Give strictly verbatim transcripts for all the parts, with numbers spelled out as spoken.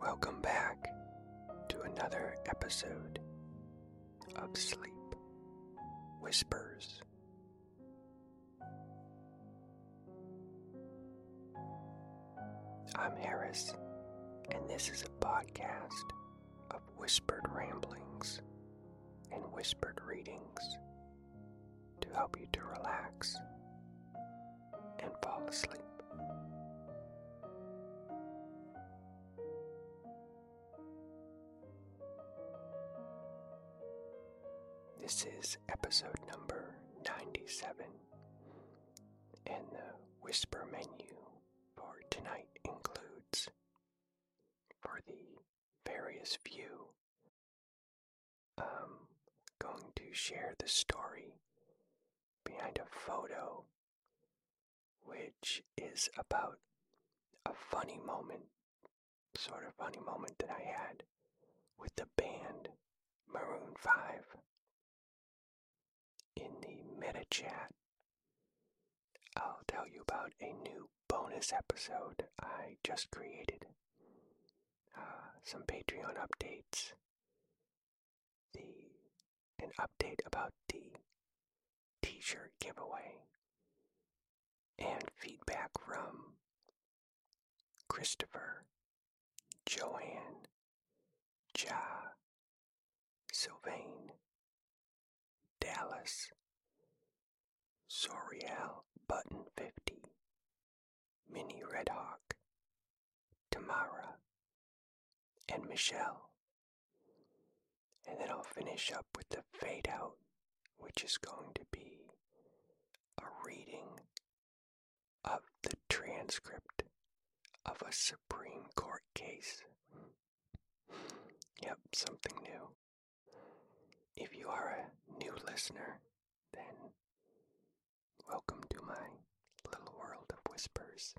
Welcome back to another episode of Sleep Whispers. I'm Harris, and this is a podcast of whispered ramblings and whispered readings to help you to relax and fall asleep. This is episode number ninety-seven, and the whisper menu for tonight includes, for the various view, I'm going to share the story behind a photo, which is about a funny moment, sort of funny moment that I had with the band Maroon five. In the meta chat, I'll tell you about a new bonus episode I just created, uh, some Patreon updates, the an update about the t-shirt giveaway, and feedback from Christopher, Joanne, Ja, Sylvain, Dallas, Soriel, Button fifty, Mini Redhawk, Tamara, and Michelle. And then I'll finish up with the fade out, which is going to be a reading of the transcript of a Supreme Court case. Yep, something new. If you are a new listener, then welcome to my little world of whispers.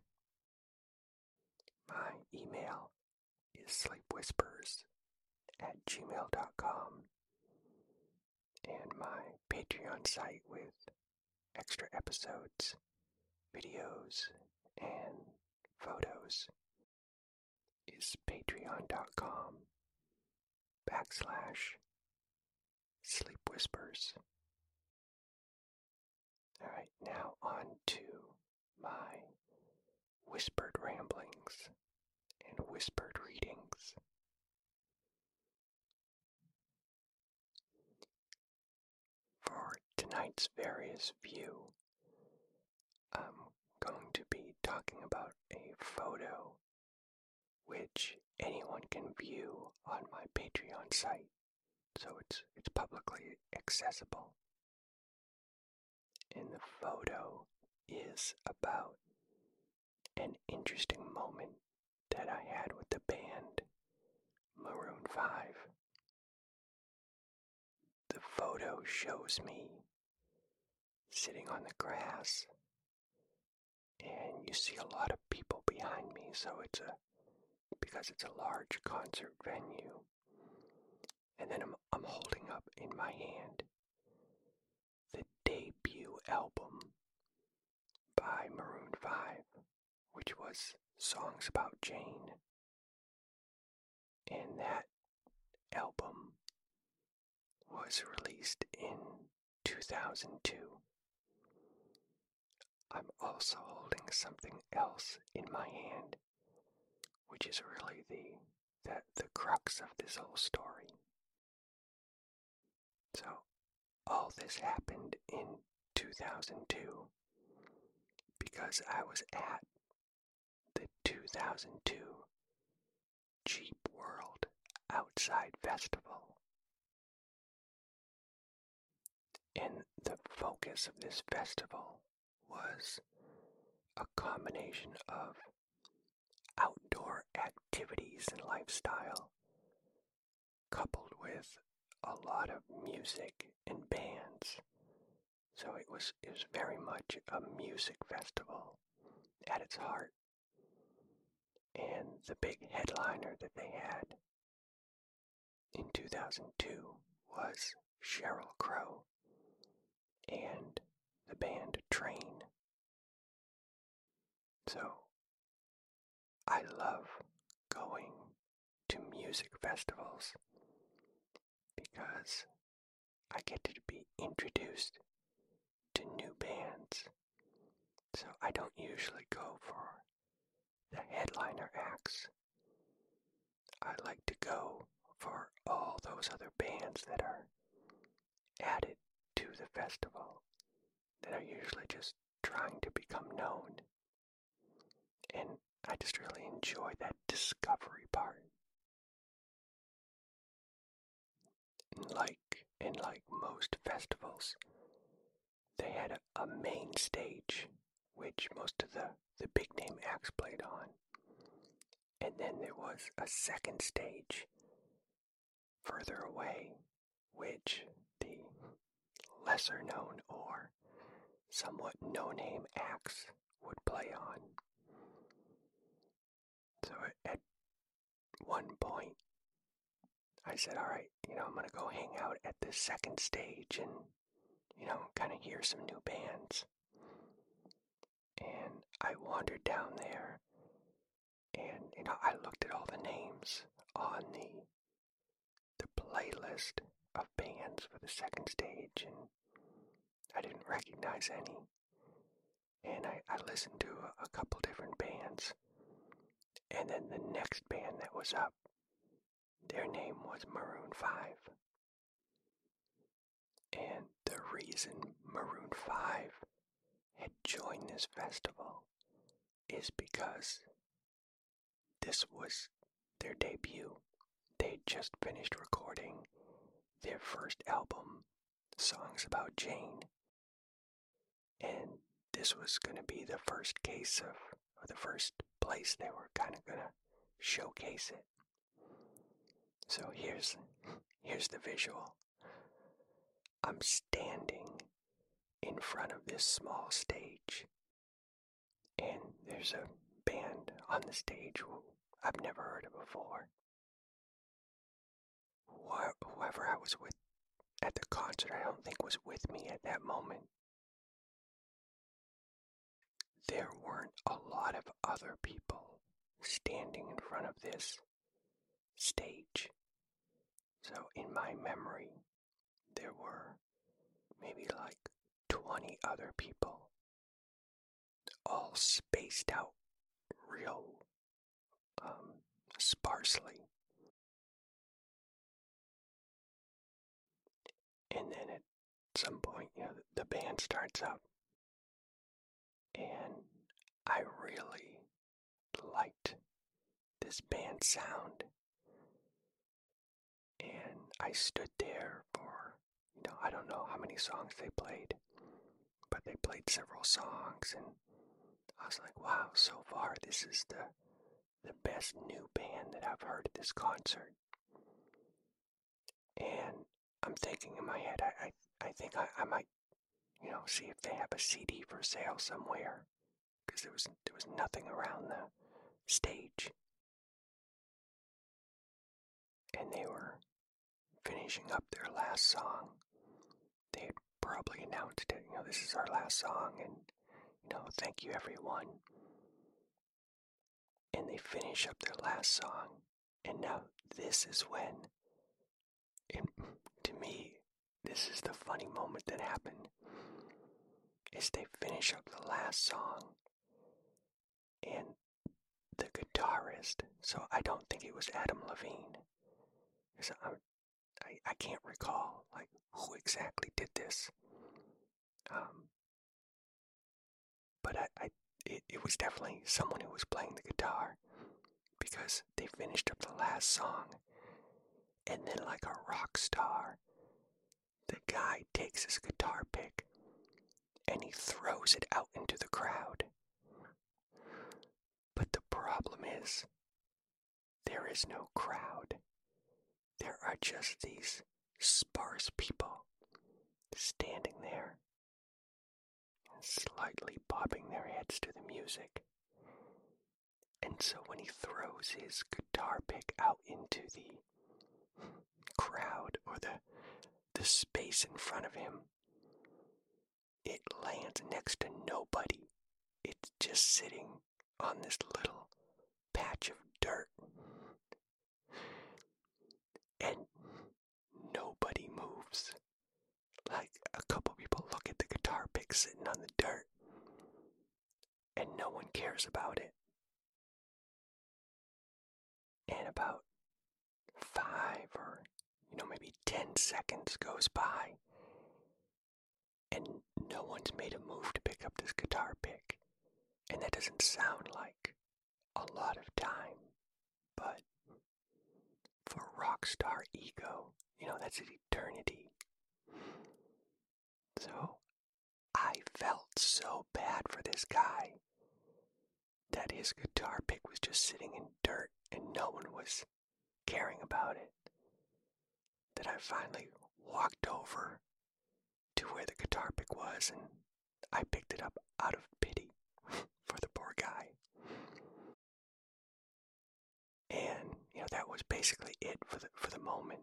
My email is sleepwhispers at gmail dot com, and my Patreon site with extra episodes, videos, and photos is patreon dot com backslash sleep whispers. Alright, now on to my whispered ramblings and whispered readings. For tonight's various view, I'm going to be talking about a photo which anyone can view on my Patreon site, so it's it's publicly accessible. And the photo is about an interesting moment that I had with the band Maroon five. The photo shows me sitting on the grass, and you see a lot of people behind me, so it's a because it's a large concert venue. And then I'm, I'm holding up in my hand the debut album by Maroon five, which was Songs About Jane. And that album was released in two thousand two. I'm also holding something else in my hand, which is really the, the, the crux of this whole story. So, all this happened in two thousand two because I was at the two thousand two Jeep World Outside Festival. And the focus of this festival was a combination of outdoor activities and lifestyle, coupled with a lot of music and bands. So it was, it was very much a music festival at its heart. And the big headliner that they had in two thousand two was Sheryl Crow and the band Train. So I love going music festivals because I get to be introduced to new bands. So I don't usually go for the headliner acts. I like to go for all those other bands that are added to the festival that are usually just trying to become known. And I just really enjoy that discovery part. Like in like most festivals, they had a, a main stage which most of the, the big name acts played on. And then there was a second stage further away, which the lesser known or somewhat no-name acts would play on. So at one point, I said, all right, you know, I'm going to go hang out at the second stage and, you know, kind of hear some new bands. And I wandered down there and, you know, I looked at all the names on the the playlist of bands for the second stage, and I didn't recognize any. And I, I listened to a, a couple different bands, and then the next band that was up, their name was Maroon five. And the reason Maroon five had joined this festival is because this was their debut. They'd just finished recording their first album, Songs About Jane. And this was going to be the first case of, or the first place they were kind of going to showcase it. So here's, here's the visual. I'm standing in front of this small stage, and there's a band on the stage who I've never heard of before. Whoever I was with at the concert, I don't think was with me at that moment. There weren't a lot of other people standing in front of this stage. So in my memory, there were maybe like twenty other people, all spaced out real um, sparsely. And then at some point, you know, the band starts up, and I really liked this band sound. And I stood there for, you know, I don't know how many songs they played, but they played several songs, and I was like, wow, so far this is the the best new band that I've heard at this concert. And I'm thinking in my head, I I, I think I, I might, you know, see if they have a C D for sale somewhere, because there was there was nothing around the stage, and they were finishing up their last song. They had probably announced it, you know, this is our last song, and, you know, thank you everyone. And they finish up their last song, and now this is when, and to me, this is the funny moment that happened, is they finish up the last song, and the guitarist, so I don't think it was Adam Levine, because I, I can't recall, like, who exactly did this, um, but I, I it, it was definitely someone who was playing the guitar, because they finished up the last song, and then like a rock star, the guy takes his guitar pick and he throws it out into the crowd. But the problem is, there is no crowd. There are just these sparse people standing there, slightly bobbing their heads to the music. And so when he throws his guitar pick out into the crowd, or the the space in front of him, it lands next to nobody. It's just sitting on this little patch of dirt. a couple people look at the guitar pick sitting on the dirt, and no one cares about it. And about five or, you know, maybe ten seconds goes by, and no one's made a move to pick up this guitar pick. And that doesn't sound like a lot of time, but for rockstar ego, you know, that's an eternity. So I felt so bad for this guy that his guitar pick was just sitting in dirt and no one was caring about it, that I finally walked over to where the guitar pick was and I picked it up out of pity for the poor guy. And, you know, that was basically it for the for the moment.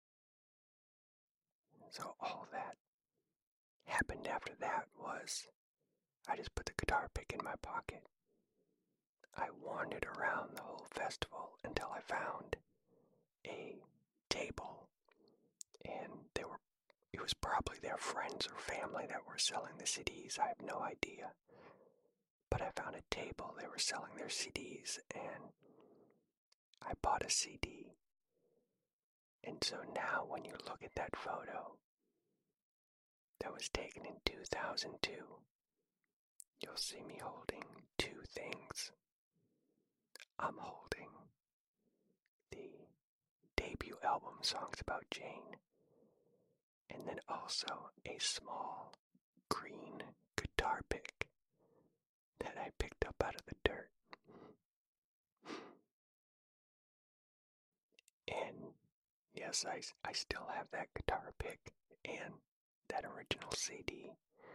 So all that happened after that was I just put the guitar pick in my pocket. I wandered around the whole festival until I found a table, and they were it was probably their friends or family that were selling the C Ds. I have no idea. But I found a table, they were selling their C Ds, and I bought a C D. And so now when you look at that photo that was taken in two thousand two, you'll see me holding two things. I'm holding the debut album, Songs About Jane, and then also a small green guitar pick that I picked up out of the dirt. And yes, I, I still have that guitar pick and that original C D.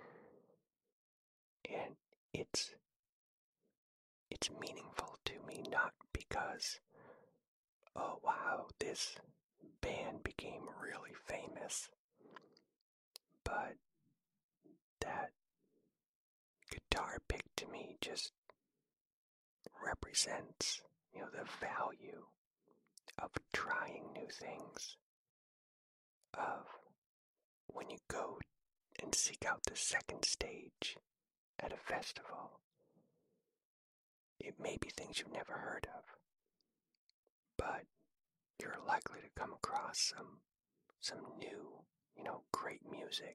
And it's it's meaningful to me, not because, oh wow, this band became really famous, but that guitar pick to me just represents, you know, the value of trying new things, of when you go and seek out the second stage at a festival. It may be things you've never heard of, but you're likely to come across some some new, you know, great music.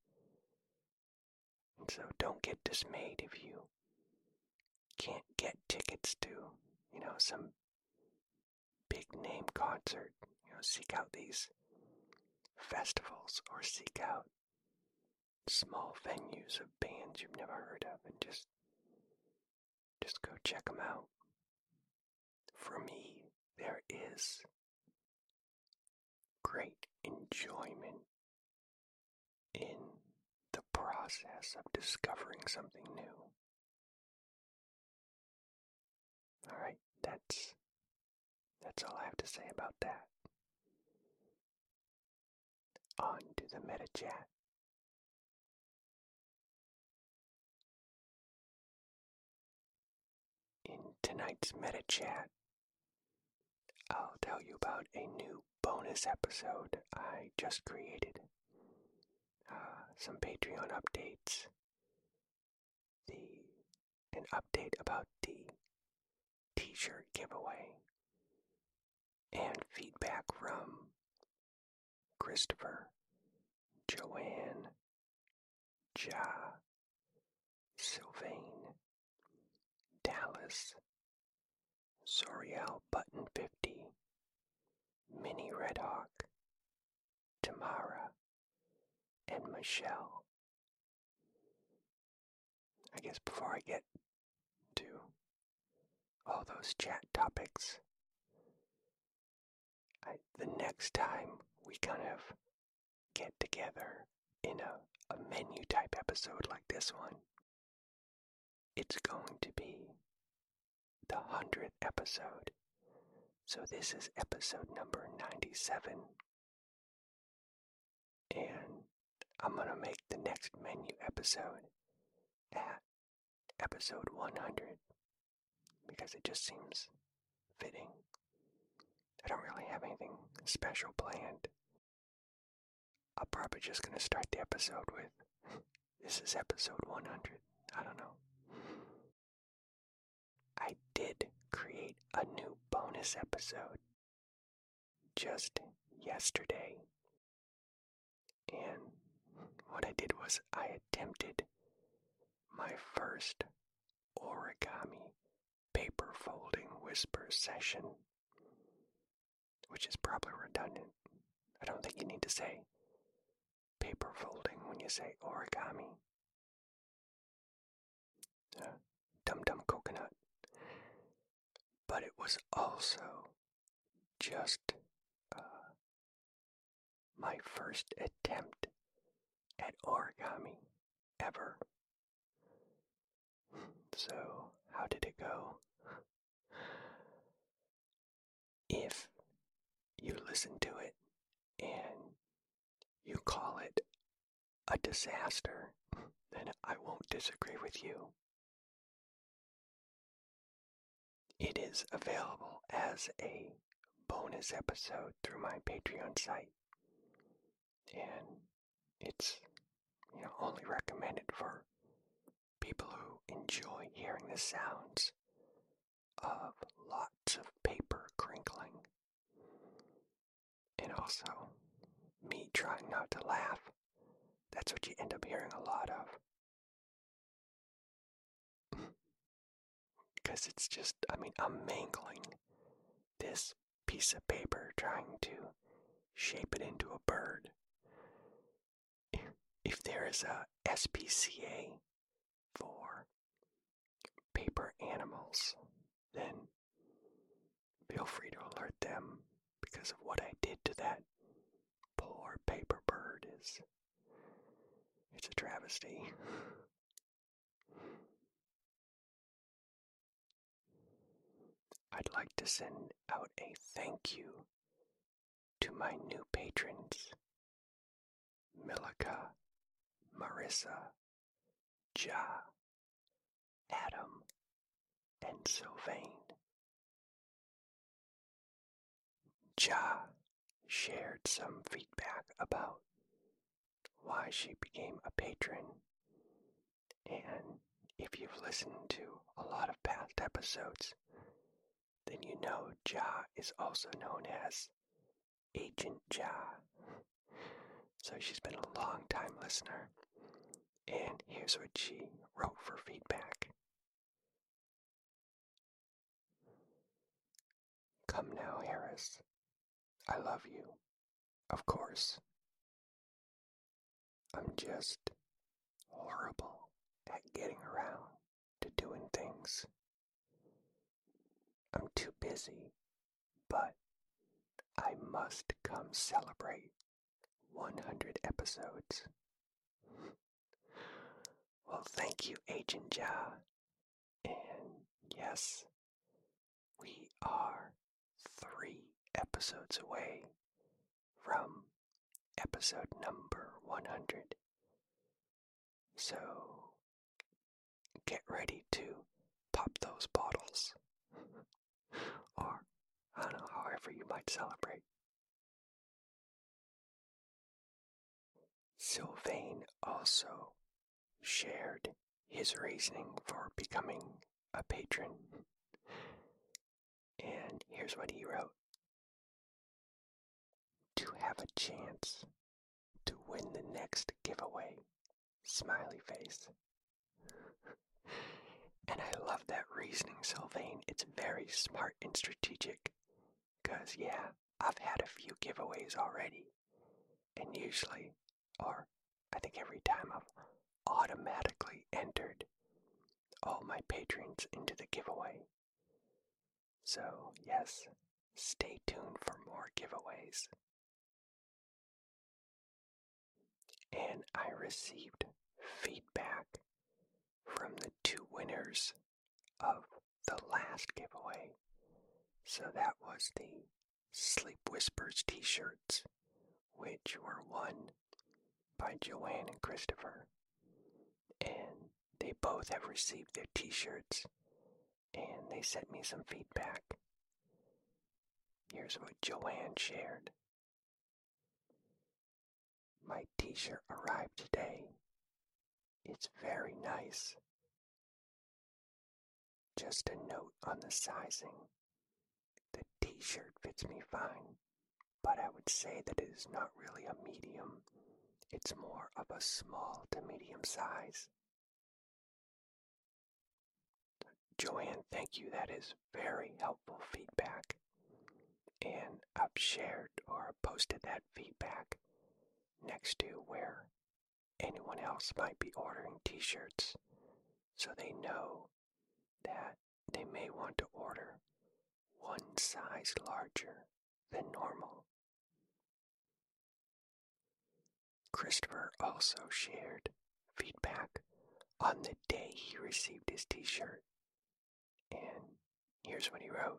And so don't get dismayed if you can't get tickets to, you know, some big name concert. You know, seek out these festivals or seek out small venues of bands you've never heard of and just just go check them out. For me, there is great enjoyment in the process of discovering something new. Alright, that's that's all I have to say about that. On to the meta chat. In tonight's meta chat, I'll tell you about a new bonus episode I just created. Uh, some Patreon updates, the an update about the t-shirt giveaway, and feedback from Christopher, Joanne, Ja, Sylvain, Dallas, Soriel Button fifty, Mini Redhawk, Tamara, and Michelle. I guess before I get to all those chat topics, I, the next time we kind of get together in a, a menu type episode like this one, it's going to be the hundredth episode. So this is episode number ninety-seven. And I'm gonna make the next menu episode at episode one hundred because it just seems fitting. I don't really have anything special planned. I'm probably just going to start the episode with, this is episode one hundred. I don't know. I did create a new bonus episode just yesterday. And what I did was I attempted my first origami paper folding whisper session, which is probably redundant. I don't think you need to say paper folding when you say origami. Uh, Dum Dum Coconut. But it was also just uh, my first attempt at origami ever. So, how did it go? If you listen to it and you call it a disaster, then I won't disagree with you. It is available as a bonus episode through my Patreon site, and it's, you know, only recommended for people who enjoy hearing the sounds of lots of paper crinkling, and also me trying not to laugh. That's what you end up hearing a lot of. Because it's just, I mean, I'm mangling this piece of paper trying to shape it into a bird. If there is a S P C A for paper animals, then feel free to alert them, because of what I did to that poor paper bird is, it's a travesty. I'd like to send out a thank you to my new patrons, Milika, Marissa, Ja, Adam, and Sylvain. Ja shared some feedback about why she became a patron, and if you've listened to a lot of past episodes, then you know Ja is also known as Agent Ja. So she's been a long time listener, and here's what she wrote for feedback. Come now, Harris. I love you, of course. I'm just horrible at getting around to doing things. I'm too busy, but I must come celebrate one hundred episodes. Well, thank you, Agent Ja. And yes, we are three episodes away from episode number one hundred. So, get ready to pop those bottles. Or, I don't know, however you might celebrate. Sylvain also shared his reasoning for becoming a patron. And here's what he wrote. To have a chance to win the next giveaway. Smiley face. And I love that reasoning, Sylvain. It's very smart and strategic. Because, yeah, I've had a few giveaways already. And usually, or I think every time, I've automatically entered all my patrons into the giveaway. So, yes, stay tuned for more giveaways. And I received feedback from the two winners of the last giveaway. So that was the Sleep Whispers t-shirts, which were won by Joanne and Christopher. And they both have received their t-shirts, and they sent me some feedback. Here's what Joanne shared. my t-shirt arrived today. It's very nice. Just a note on the sizing. The t-shirt fits me fine, but I would say that it is not really a medium. It's more of a small to medium size. Joanne, thank you. That is very helpful feedback. And I've shared or posted that feedback next to where anyone else might be ordering t-shirts, so they know that they may want to order one size larger than normal. Christopher also shared feedback on the day he received his t-shirt. And here's what he wrote.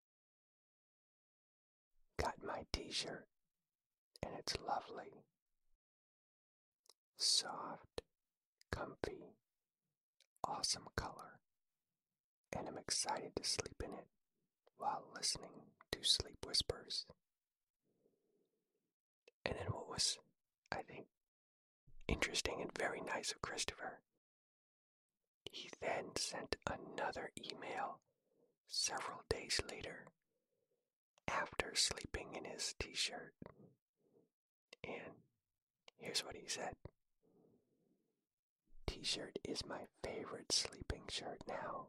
Got my t-shirt, and it's lovely. Soft, comfy, awesome color, and I'm excited to sleep in it while listening to Sleep Whispers. And then what was, I think, interesting and very nice of Christopher, he then sent another email several days later after sleeping in his t-shirt. And here's what he said. T-shirt is my favorite sleeping shirt now.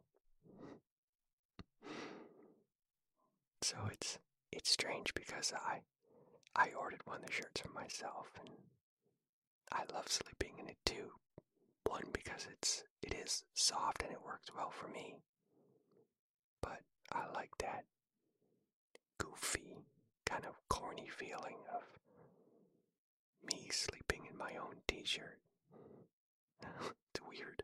So it's it's strange because I I ordered one of the shirts for myself, and I love sleeping in it too. One, because it's it is soft and it works well for me. But I like that goofy, kind of corny feeling of me sleeping in my own t-shirt. It's weird.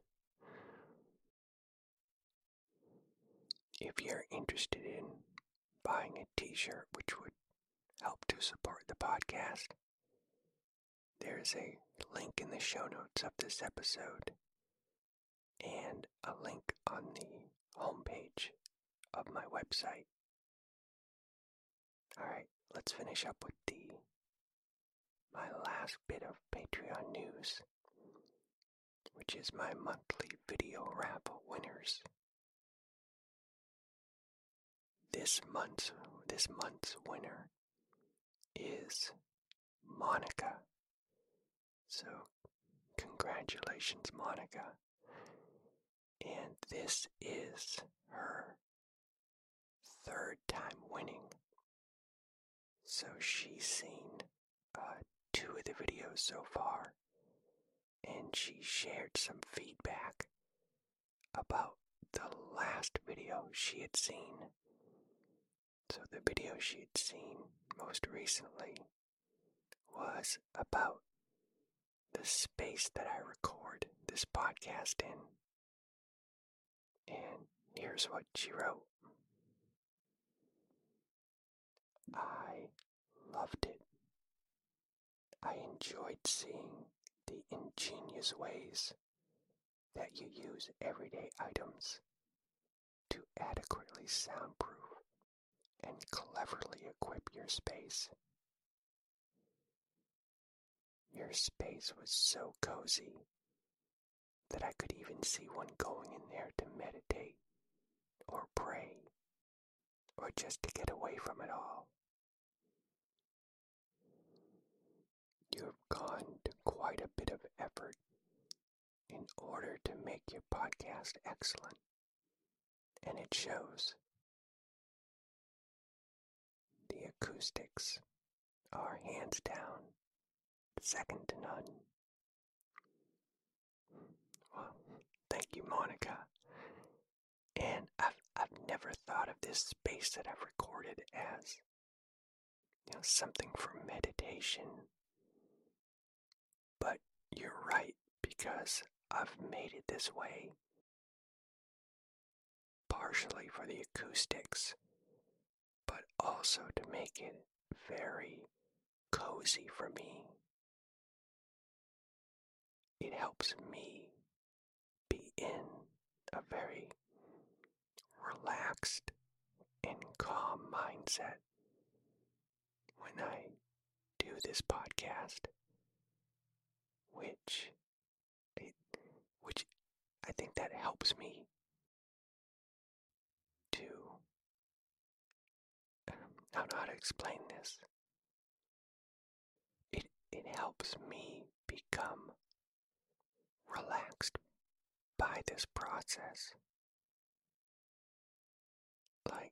If you're interested in buying a t-shirt, which would help to support the podcast, there's a link in the show notes of this episode and a link on the homepage of my website. Alright, let's finish up with the my last bit of Patreon news, which is my monthly video raffle winners. This month's this month's winner is Monica. So, congratulations, Monica. And this is her third time winning. So she's seen uh, two of the videos so far, and she shared some feedback about the last video she had seen. So the video she had seen most recently was about the space that I record this podcast in. And here's what she wrote. I loved it. I enjoyed seeing the ingenious ways that you use everyday items to adequately soundproof and cleverly equip your space. Your space was so cozy that I could even see one going in there to meditate or pray or just to get away from it all. You have gone to quite a bit of effort in order to make your podcast excellent, and it shows. The acoustics are hands down second to none. Well, thank you, Monica. And I've, I've never thought of this space that I've recorded as, you know, something for meditation. But you're right, because I've made it this way partially for the acoustics, but also to make it very cozy for me. It helps me be in a very relaxed and calm mindset when I do this podcast. which, which I think that helps me to, um, I don't know how to explain this. It, it helps me become relaxed by this process. Like,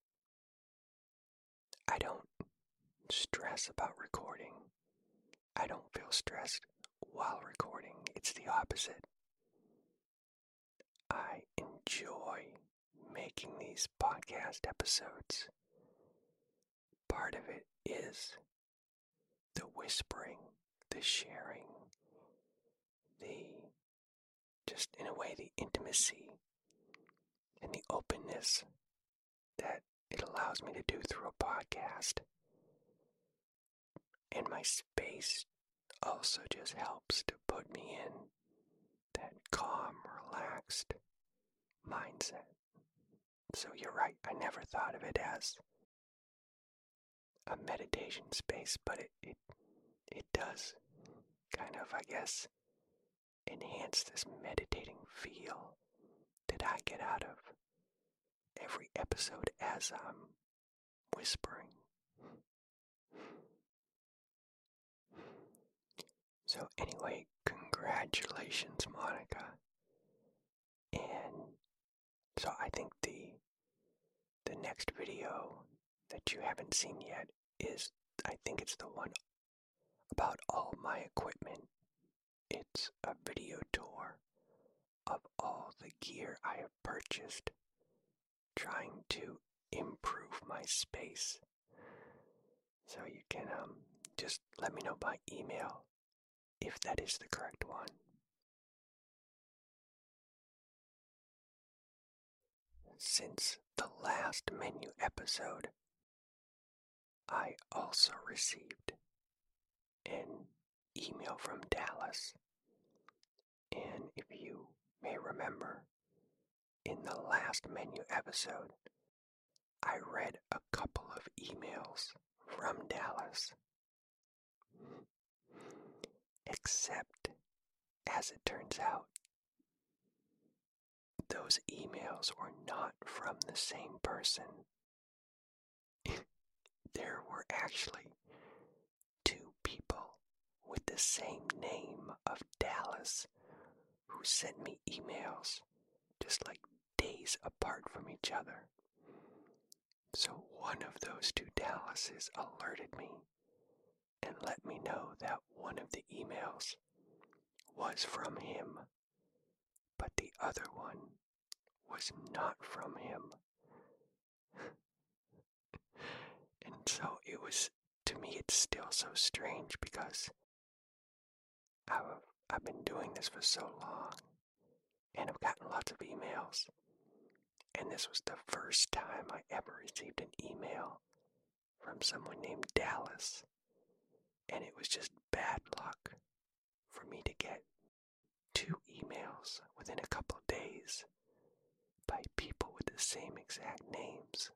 I don't stress about recording. I don't feel stressed while recording. It's the opposite. I enjoy making these podcast episodes. Part of it is the whispering, the sharing, the, just in a way, the intimacy and the openness that it allows me to do through a podcast. And my space also just helps to put me in that calm, relaxed mindset. So you're right, I never thought of it as a meditation space, but it, it, it does kind of, I guess, enhance this meditating feel that I get out of every episode as I'm whispering. So anyway, congratulations, Monica. And so I think the the next video that you haven't seen yet is, I think it's the one about all my equipment. It's a video tour of all the gear I have purchased, trying to improve my space. So you can um, just let me know by email if that is the correct one. Since the last menu episode, I also received an email from Dallas. And if you may remember, in the last menu episode, I read a couple of emails from Dallas. Except, as it turns out, those emails were not from the same person. There were actually two people with the same name of Dallas who sent me emails just like days apart from each other. So one of those two Dallases alerted me and let me know that one of the emails was from him, but the other one was not from him. And so it was, to me, it's still so strange because I've, I've been doing this for so long and I've gotten lots of emails. And this was the first time I ever received an email from someone named Dallas. And it was just bad luck for me to get two emails within a couple of days by people with the same exact names.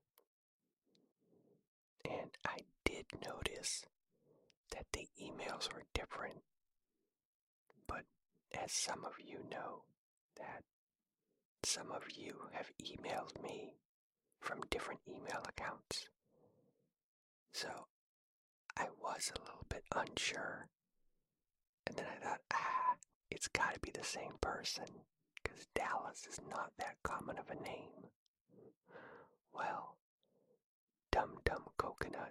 And I did notice that the emails were different. But as some of you know, that some of you have emailed me from different email accounts. So I was a little bit unsure. And then I thought, ah, it's gotta be the same person, because Dallas is not that common of a name. Well, Dum Dum Coconut,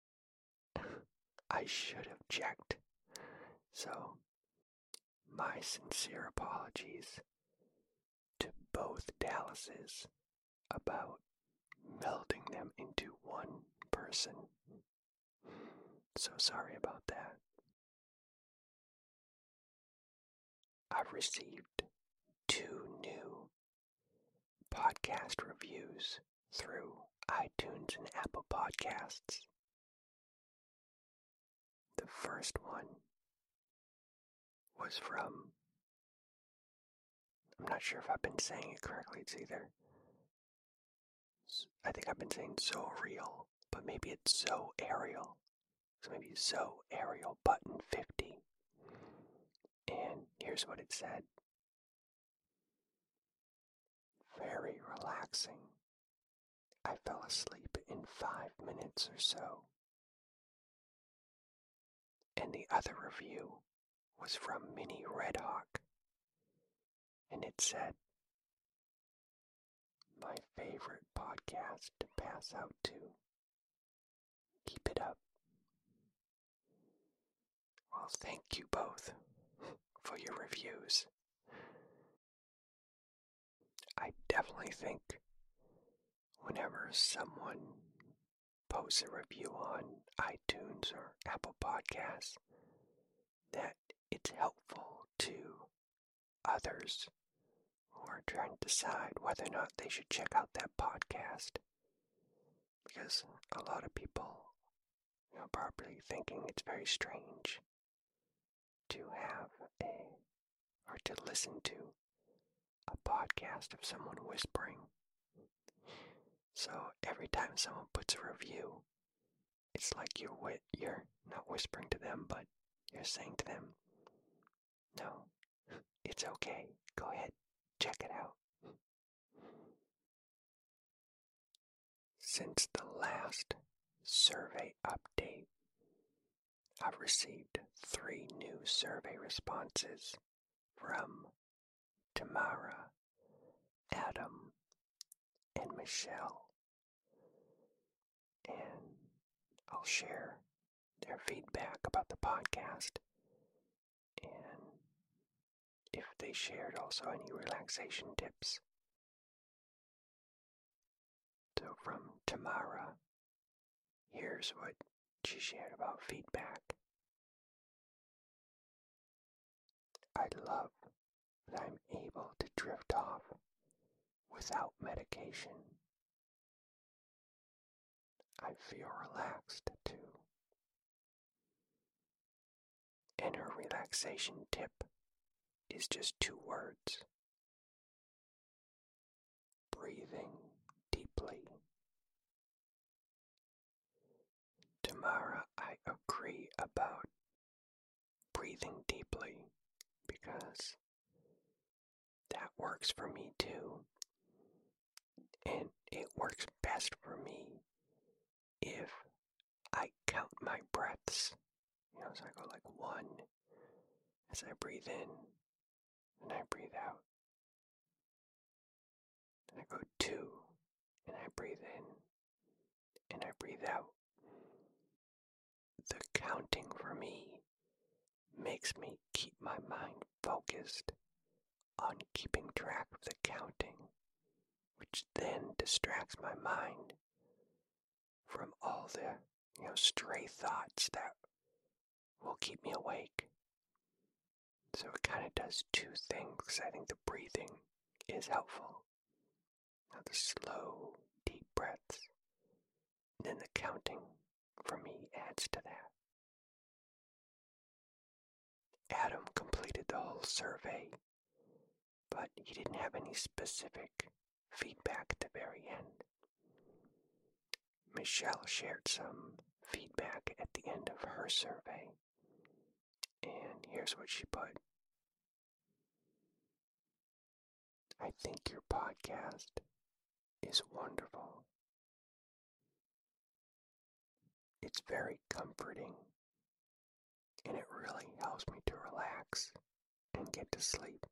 I should have checked. So, my sincere apologies to both Dallases about melding them into one person. So sorry about that. I've received two new podcast reviews through iTunes and Apple Podcasts. The first one was from, I'm not sure if I've been saying it correctly, it's either, I think I've been saying So Real, but maybe it's So Ariel. So maybe So Ariel Button fifty. And here's what it said. Very relaxing. I fell asleep in five minutes or so. And the other review was from Minnie Redhawk. And it said, my favorite podcast to pass out to. Keep it up. Well, thank you both for your reviews. I definitely think whenever someone posts a review on iTunes or Apple Podcasts, that it's helpful to others who are trying to decide whether or not they should check out that podcast. Because a lot of people, you know, probably thinking it's very strange to have a, or to listen to a podcast of someone whispering. So every time someone puts a review, it's like you're, you're not whispering to them, but you're saying to them, no, it's okay, go ahead, check it out. Since the last survey update, I've received three new survey responses from Tamara, Adam, and Michelle. And I'll share their feedback about the podcast, and if they shared also any relaxation tips. So from Tamara, here's what she shared about feedback. I love that I'm able to drift off without medication. I feel relaxed too. And her relaxation tip is just two words. Breathing deeply. Tamara, I agree about breathing deeply because that works for me too. And it works best for me if I count my breaths. You know, so I go like one as I breathe in, and I breathe out. And I go two, and I breathe in, and I breathe out. The counting for me makes me keep my mind focused on keeping track of the counting, which then distracts my mind from all the, you know, stray thoughts that will keep me awake. So it kind of does two things. I think the breathing is helpful. Now the slow, deep breaths, and then the counting for me adds to that. Adam completed the whole survey, but he didn't have any specific feedback at the very end. Michelle shared some feedback at the end of her survey, and here's what she put. I think your podcast is wonderful. It's very comforting, and it really helps me to relax and get to sleep,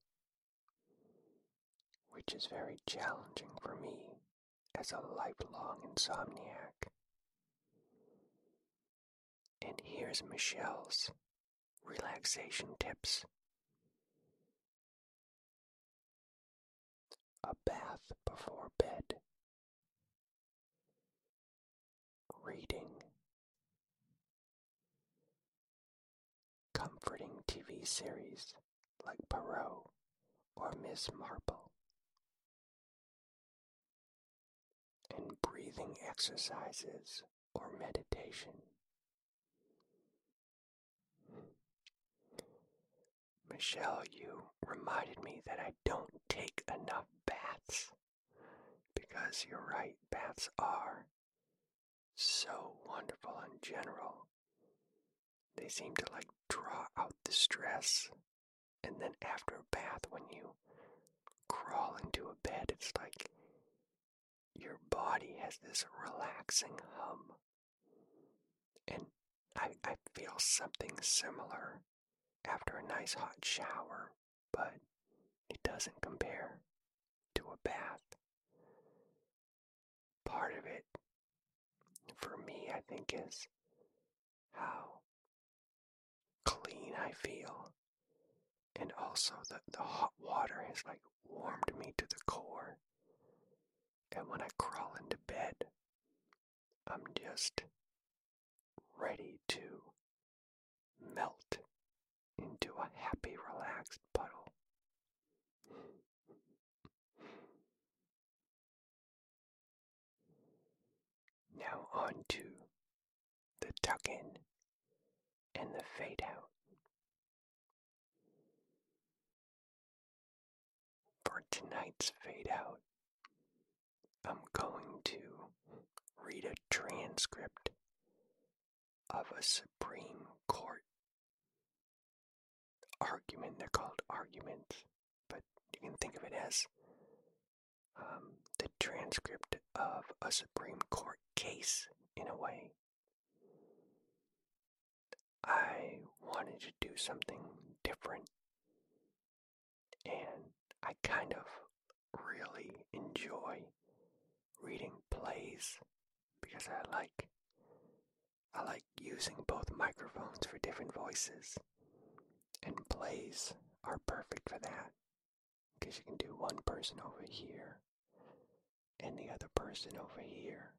which is very challenging for me as a lifelong insomniac. And here's Michelle's relaxation tips. A bath before bed. Reading. Comforting T V series like Poirot or Miss Marple. And breathing exercises or meditation. Michelle, you reminded me that I don't take enough baths. Because you're right, baths are so wonderful in general. They seem to like draw out the stress And then after a bath, when you crawl into a bed, it's like your body has this relaxing hum. And I, I feel something similar after a nice hot shower, but it doesn't compare to a bath. Part of it, for me, I think, is how clean I feel. And also the, the hot water has like warmed me to the core. And when I crawl into bed, I'm just ready to melt into a happy, relaxed puddle. Now on to the tuck in and the fade out. For tonight's fade out, I'm going to read a transcript of a Supreme Court argument. They're called arguments, but you can think of it as um, the transcript of a Supreme Court case, in a way. I wanted to do something different, and I kind of really enjoy reading plays because I like I like using both microphones for different voices, and plays are perfect for that because you can do one person over here and the other person over here.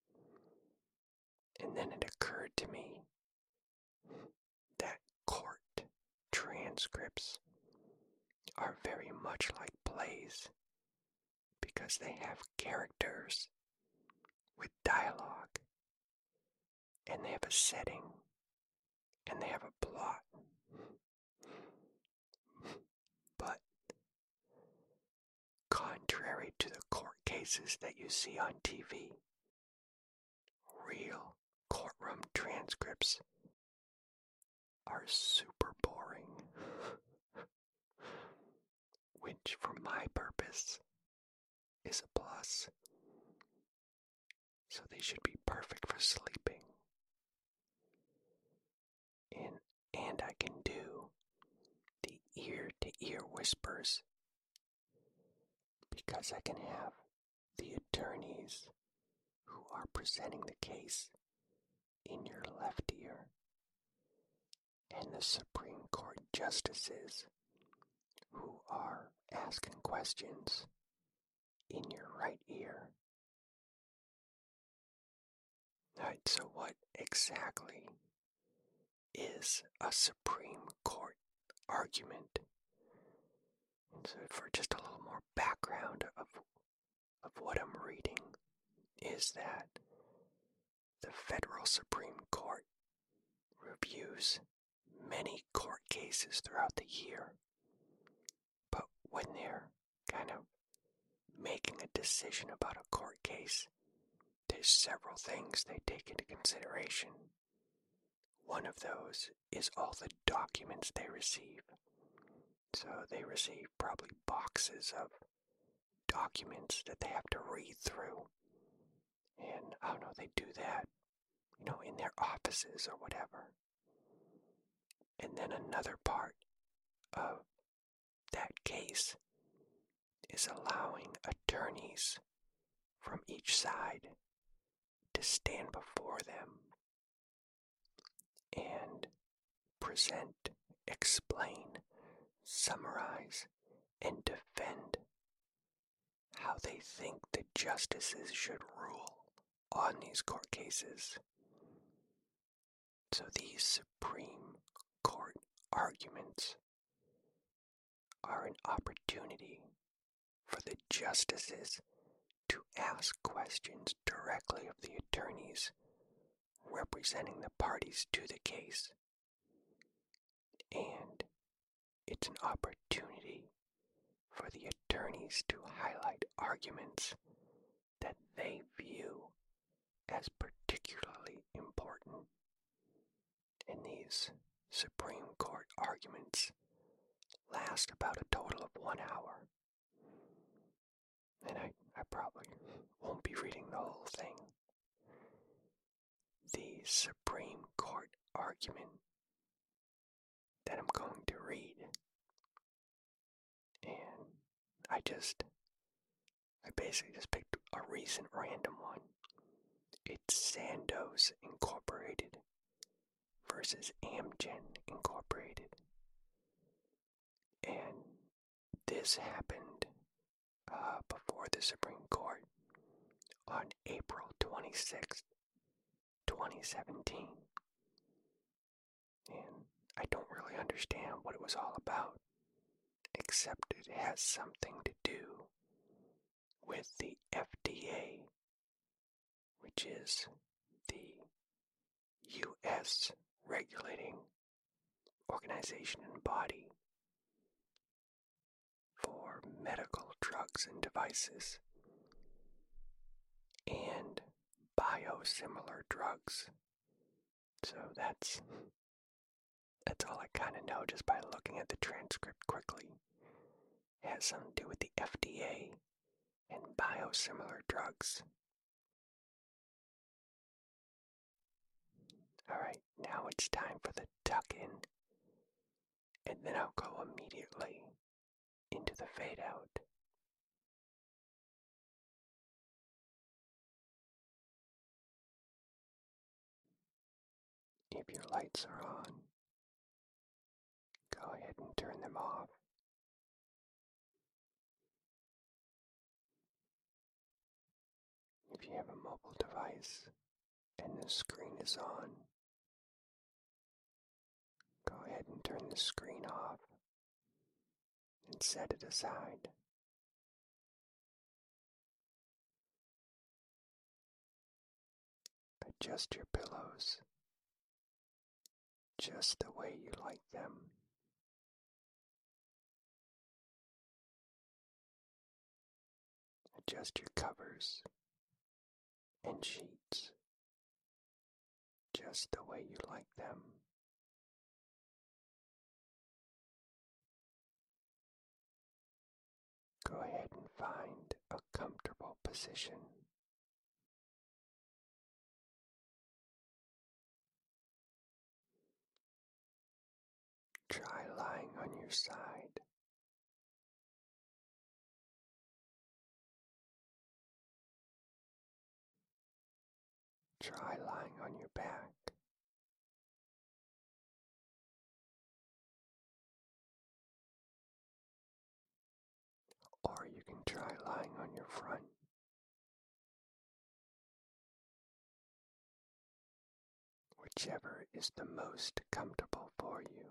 And then it occurred to me that court transcripts are very much like plays because they have characters with dialogue, and they have a setting, and they have a plot. But contrary to the court cases that you see on T V, real courtroom transcripts are super boring, which for my purpose is a plus. So they should be perfect for sleeping. And, and I can do the ear-to-ear whispers because I can have the attorneys who are presenting the case in your left ear and the Supreme Court justices who are asking questions in your right ear. Alright, so what exactly is a Supreme Court argument? And so for just a little more background of, of what I'm reading, is that the Federal Supreme Court reviews many court cases throughout the year, but when they're kind of making a decision about a court case, there's several things they take into consideration. One of those is all the documents they receive. So they receive probably boxes of documents that they have to read through. And I don't know, they do that, you know, in their offices or whatever. And then another part of that case is allowing attorneys from each side to stand before them and present, explain, summarize, and defend how they think the justices should rule on these court cases. So these Supreme Court arguments are an opportunity for the justices to ask questions directly of the attorneys representing the parties to the case. And it's an opportunity for the attorneys to highlight arguments that they view as particularly important. And these Supreme Court arguments last about a total of one hour. And I, I probably won't be reading the whole thing. The Supreme Court argument that I'm going to read. And I just, I basically just picked a recent random one. It's Sandoz Incorporated versus Amgen Incorporated. And this happened uh, before the Supreme Court on April twenty-sixth, twenty seventeen. And I don't really understand what it was all about, except it has something to do with the F D A, which is the U S regulating organization and body for medical drugs and devices and biosimilar drugs. So that's that's all I kind of know just by looking at the transcript quickly. It has something to do with the F D A and biosimilar drugs. Alright, now it's time for the tuck-in, and then I'll go immediately into the fade-out. If your lights are on, go ahead and turn them off. If you have a mobile device and the screen is on, go ahead and turn the screen off and set it aside. Adjust your pillows just the way you like them. Adjust your covers and sheets just the way you like them. Go ahead and find a comfortable position. Try lying on your side. Try lying on your back. Or you can try lying on your front. Whichever is the most comfortable for you.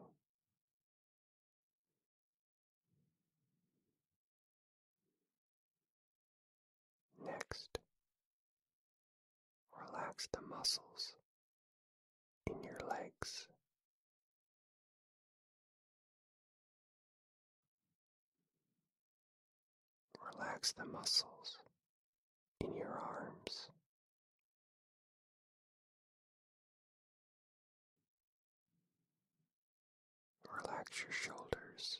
Next, relax the muscles in your legs. Relax the muscles in your arms. Relax your shoulders.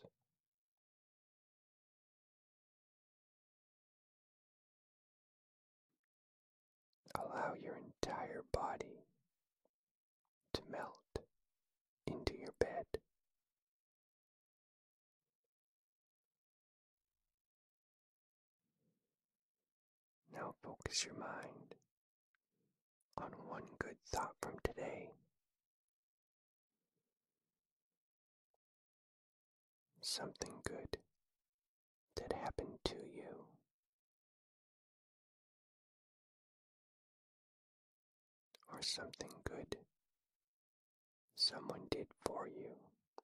Allow your entire body to melt into your bed. Now focus your mind on one good thought from today. Something good that happened to you. Or something good someone did for you.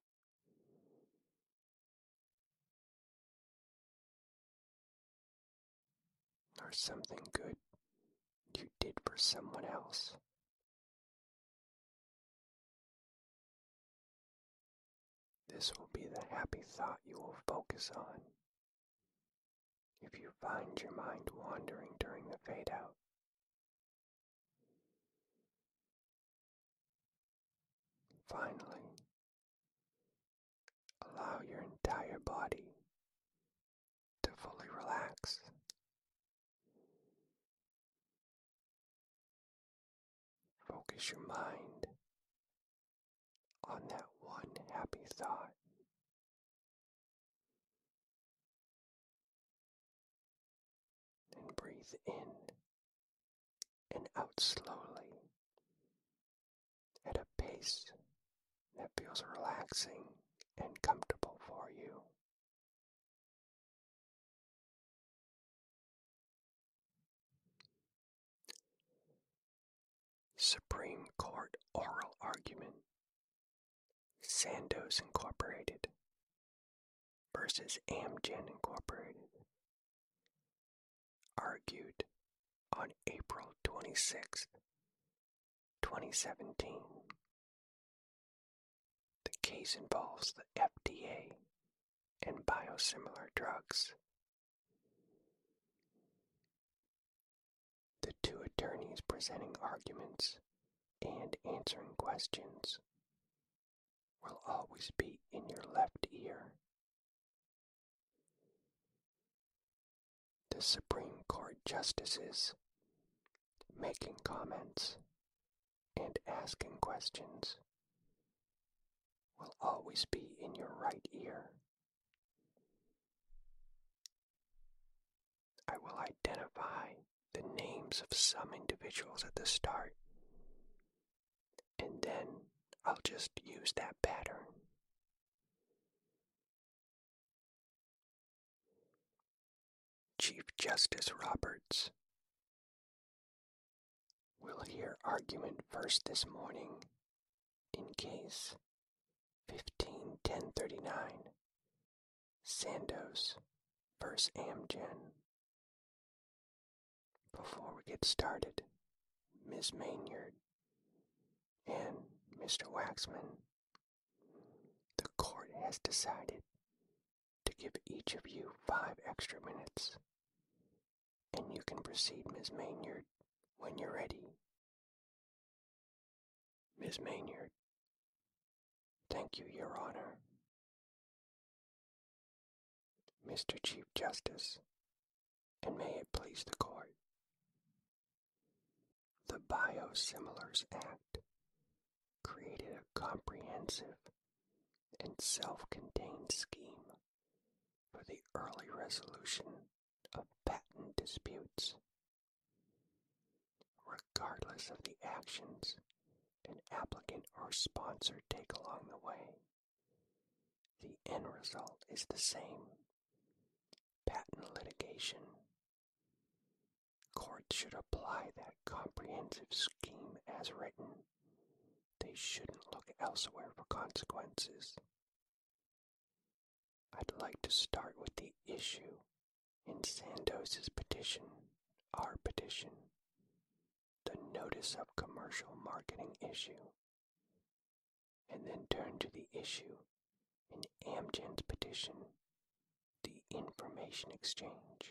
Or something good you did for someone else. This will be the happy thought you will focus on if you find your mind wandering during the fade out. Finally, allow your entire body to fully relax. Focus your mind on that one happy thought. And breathe in and out slowly at a pace that feels relaxing and comfortable for you. Supreme Court Oral Argument, Sandoz Incorporated versus Amgen Incorporated, argued on April twenty-sixth, twenty seventeen. The case involves the F D A and biosimilar drugs. The two attorneys presenting arguments and answering questions will always be in your left ear. The Supreme Court justices making comments and asking questions will always be in your right ear. I will identify the names of some individuals at the start, and then I'll just use that pattern. Chief Justice Roberts will hear argument first this morning in case fifteen ten thirty-nine, Sandoz versus Amgen. Before we get started, Miz Maynard and Mister Waxman, the court has decided to give each of you five extra minutes, and you can proceed, Miz Maynard, when you're ready. Miz Maynard. Thank you, Your Honor. Mister Chief Justice, and may it please the court. The Biosimilars Act created a comprehensive and self-contained scheme for the early resolution of patent disputes, regardless of the actions an applicant or sponsor take along the way. The end result is the same: patent litigation. Courts should apply that comprehensive scheme as written. They shouldn't look elsewhere for consequences. I'd like to start with the issue in Sandoz's petition, our petition, the notice of commercial marketing issue, and then turn to the issue in Amgen's petition, the information exchange.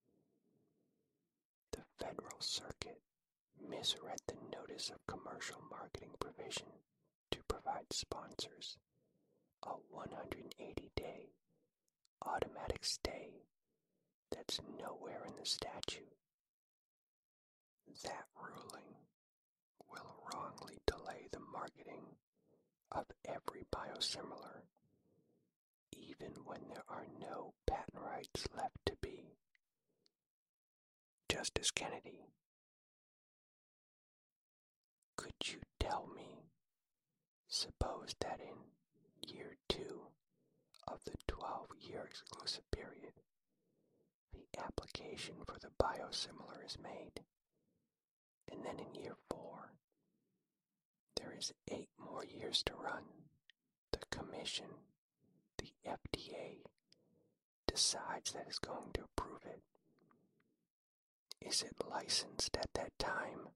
The Federal Circuit misread the notice of commercial marketing provision to provide sponsors a one hundred eighty day automatic stay that's nowhere in the statute. That ruling will wrongly delay the marketing of every biosimilar, even when there are no patent rights left to be. Justice Kennedy, could you tell me, suppose that in year two of the twelve-year exclusive period, the application for the biosimilar is made, and then in year four, there is eight more years to run. The Commission, the F D A, decides that it's going to approve it. Is it licensed at that time?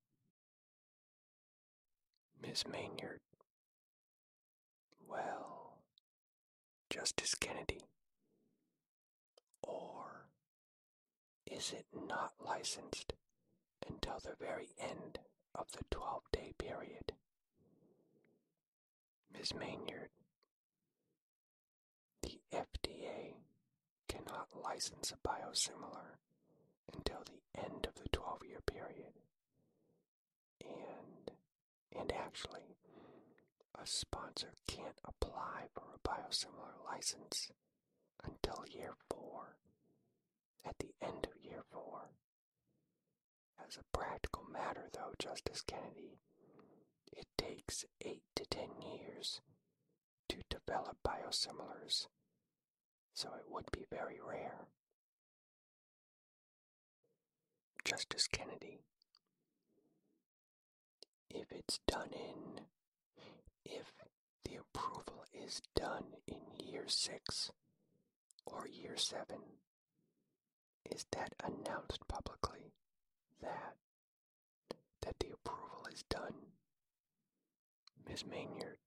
Miz Maynard. Well, Justice Kennedy. Or is it not licensed until the very end of the twelve-day period? Miz Maynard. The F D A cannot license a biosimilar until the end of the twelve-year period. And, and actually, a sponsor can't apply for a biosimilar license until year four, at the end of year four. As a practical matter, though, Justice Kennedy, it takes eight to ten years to develop biosimilars, so it would be very rare. Justice Kennedy, if it's done in, if the approval is done in year six or year seven, is that announced publicly that that the approval is done? Miz Maynard,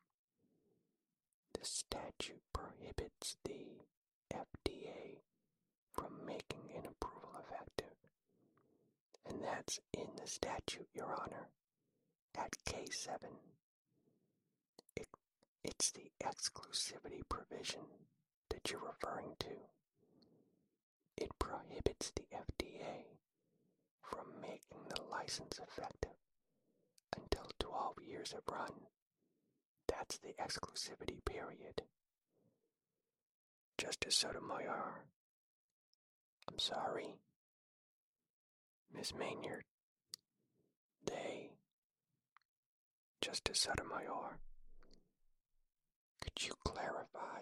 the statute prohibits the F D A from making an approval effective. And that's in the statute, Your Honor, at K seven. It, it's the exclusivity provision that you're referring to. It prohibits the F D A from making the license effective until twelve years have run. That's the exclusivity period. Justice Sotomayor, I'm sorry. Miz Maynard, they, Justice Sotomayor, could you clarify?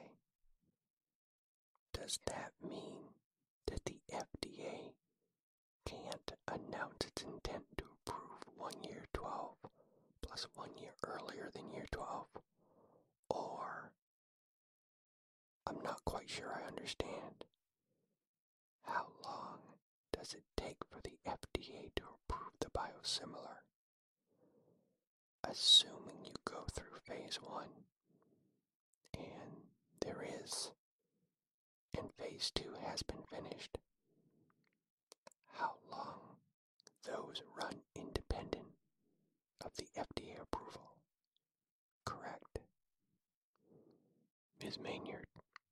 Does that mean that the F D A can't announce its intent to approve one year twelve plus one year earlier than year twelve? Or, I'm not quite sure I understand. How long does it take for the F D A to approve the biosimilar? Assuming you go through phase one, and there is, and phase two has been finished, how long those run independent of the F D A approval? Correct. Miz Maynard,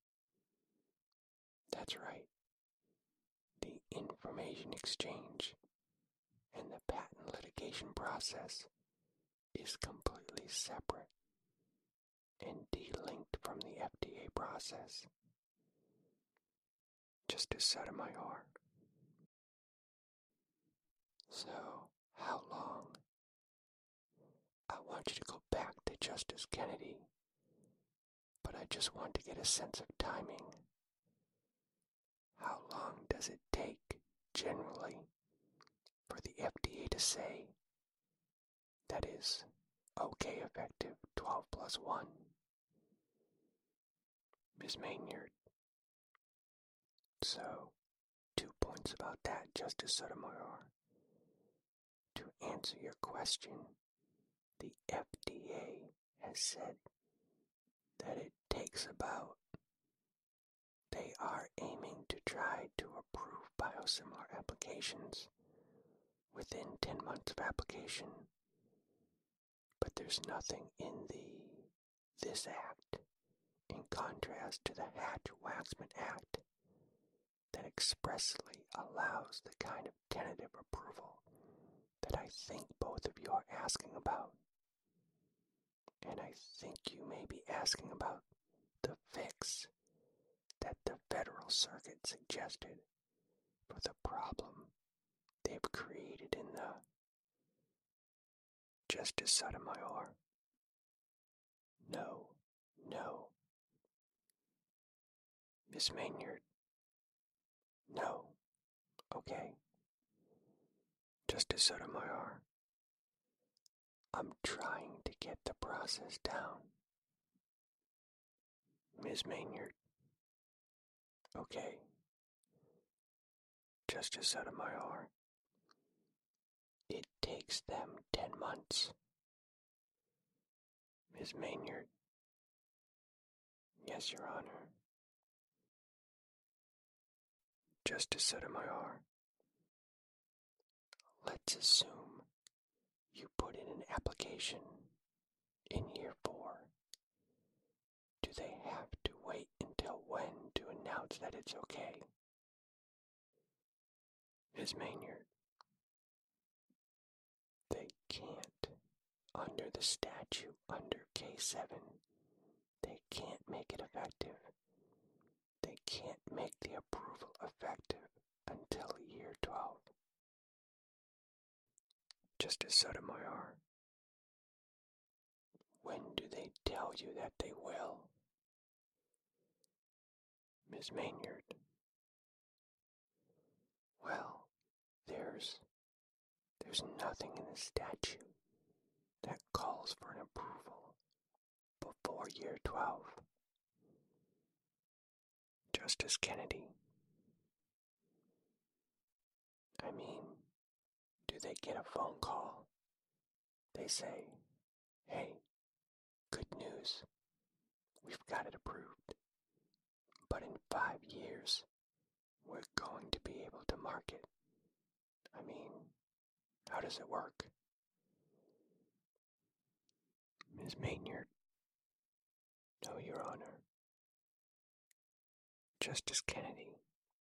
that's right. The information exchange and the patent litigation process is completely separate and de-linked from the F D A process. Justice Sotomayor. So, how long? I want you to go back to Justice Kennedy, but I just want to get a sense of timing. How long does it take, generally, for the F D A to say that is okay effective twelve plus one? Miz Maynard. So, two points about that, Justice Sotomayor. To answer your question, the F D A has said that it takes about, they are aiming to try to approve biosimilar applications within ten months of application, but there's nothing in the this act, in contrast to the Hatch-Waxman Act, that expressly allows the kind of tentative approval that I think both of you are asking about. And I think you may be asking about the fix that the Federal Circuit suggested for the problem they've created in the Justice Sotomayor. No, no. Miss Maynard. No. Okay. Justice Sotomayor, I'm trying to get the process down. Miz Maynard. Okay. Justice Sotomayor, it takes them ten months. Miz Maynard. Yes, Your Honor. Justice Sotomayor, let's assume you put in an application in year four. Do they have to wait until until when to announce that it's okay? Miss Maynard, they can't. Under the statute, under K seven, they can't make it effective. They can't make the approval effective until year twelve. Justice Sotomayor, when do they tell you that they will? Miss Maynard, well, there's there's nothing in the statute that calls for an approval before year twelve. Justice Kennedy, I mean, do they get a phone call? They say, hey, good news, we've got it approved, but in five years, we're going to be able to market. I mean, how does it work? Miz Maynard, no, Your Honor. Justice Kennedy.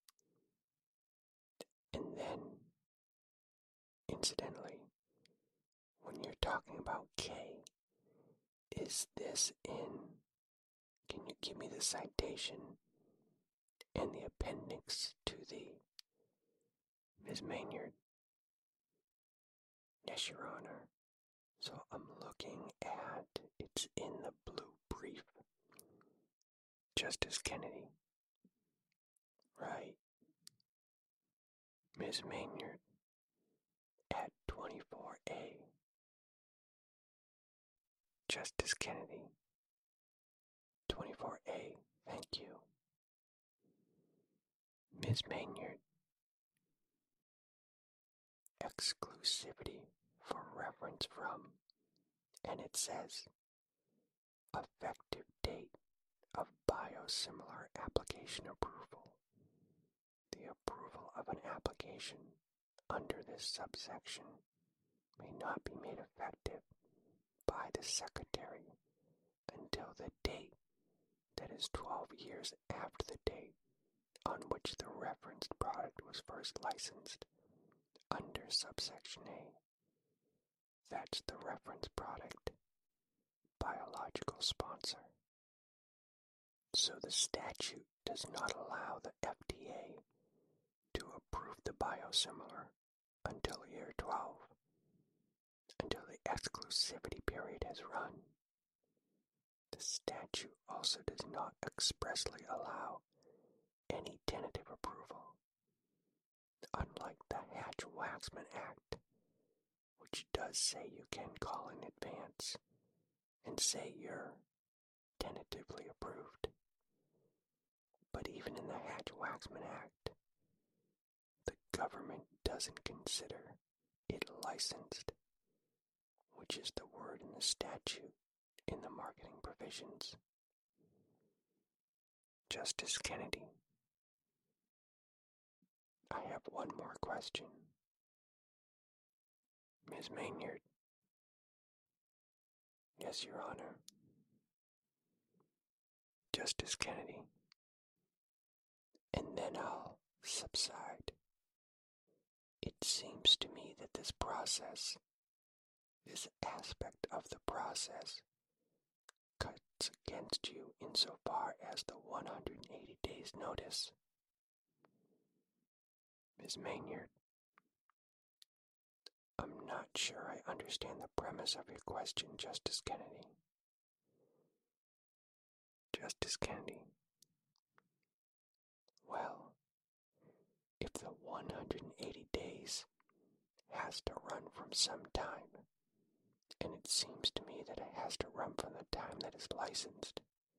And then, incidentally, when you're talking about K, is this in, can you give me the citation and the appendix to the, Miz Maynard? Yes, Your Honor. So I'm looking at, it's in the blue brief. Justice Kennedy. Right. Miz Maynard. At twenty-four A. Justice Kennedy. twenty-four A. Thank you. Miz Maynard. Exclusivity for reference from, and it says, effective date of biosimilar application approval. The approval of an application under this subsection may not be made effective by the Secretary until the date that is twelve years after the date on which the referenced product was first licensed under subsection A. That's the reference product, biological sponsor. So the statute does not allow the F D A to approve the biosimilar until year twelve, until the exclusivity period has run. The statute also does not expressly allow any tentative approval, unlike the Hatch-Waxman Act, which does say you can call in advance and say you're tentatively approved. But even in the Hatch-Waxman Act, the government doesn't consider it licensed, which is the word in the statute in the marketing provisions. Justice Kennedy, I have one more question. Miz Maynard. Yes, Your Honor. Justice Kennedy. And then I'll subside. It seems to me that this process, this aspect of the process, cuts against you insofar as the one hundred eighty days notice. Miz Maynard, I'm not sure I understand the premise of your question, Justice Kennedy. Justice Kennedy. Well, if the one hundred eighty days has to run from some time, and it seems to me that it has to run from the time that it's licensed,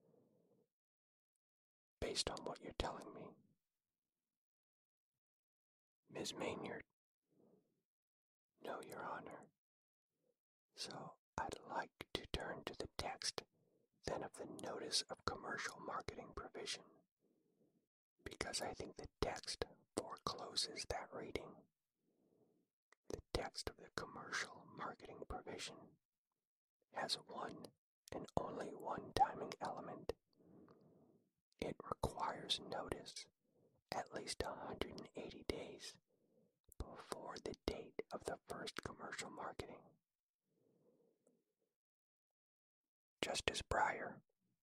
based on what you're telling me. Miz Maynard. No, Your Honor. So I'd like to turn to the text then of the Notice of Commercial Marketing provision, because I think the text forecloses that reading. The text of the Commercial Marketing provision has one and only one timing element. it requires notice at least one hundred eighty days before the date of the first commercial marketing. Justice Breyer.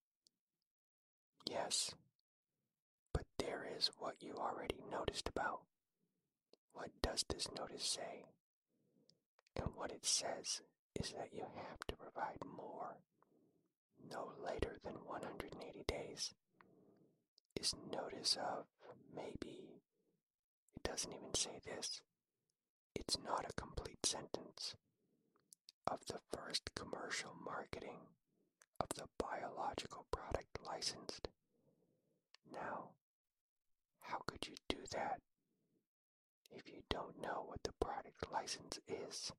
Yes, but there is what you already noticed about. What does this notice say? And what it says is that you have to provide more, no later than one hundred eighty days. Is notice of maybe, it doesn't even say this, it's not a complete sentence, of the first commercial marketing of the biological product licensed. Now, how could you do that if you don't know what the product license is?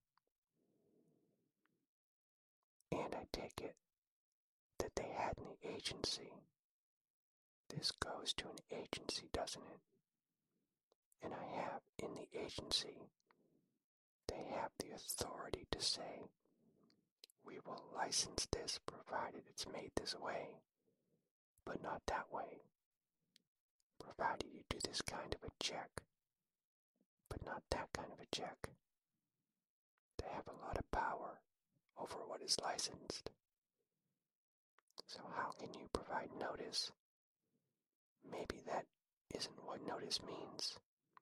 And I take it that they had an agency. This goes to an agency, doesn't it? And I have in the agency, they have the authority to say, we will license this provided it's made this way, but not that way. Provided you do this kind of a check, but not that kind of a check. They have a lot of power over what is licensed. So how can you provide notice? Maybe that isn't what notice means.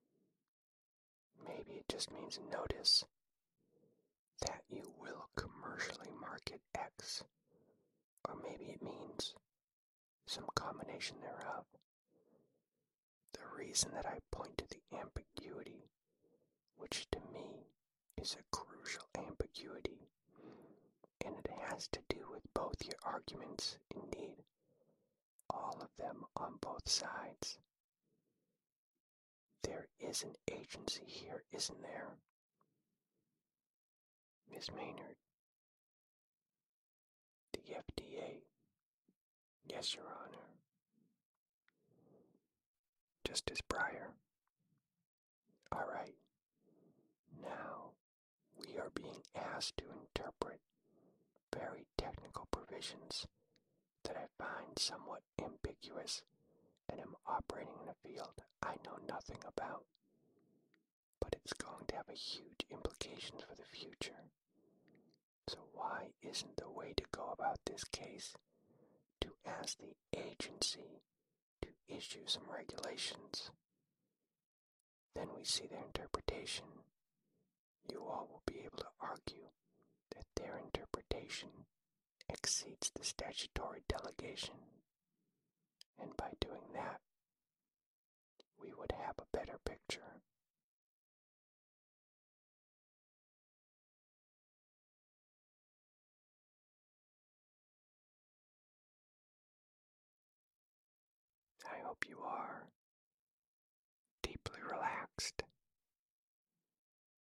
Maybe it just means notice that you will commercially market X. Or maybe it means some combination thereof. The reason that I point to the ambiguity, which to me is a crucial ambiguity, and it has to do with both your arguments, indeed, all of them on both sides. There is an agency here, isn't there? Miz Maynard. The F D A. Yes, Your Honor. Justice Breyer. All right. Now, we are being asked to interpret very technical provisions that I find somewhat ambiguous and am operating in a field I know nothing about. But it's going to have a huge implications for the future. So why isn't the way to go about this case to ask the agency to issue some regulations? Then we see their interpretation. You all will be able to argue that their interpretation exceeds the statutory delegation. And by doing that, we would have a better picture. I hope you are deeply relaxed,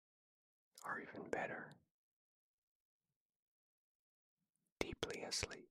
or even better, deeply asleep.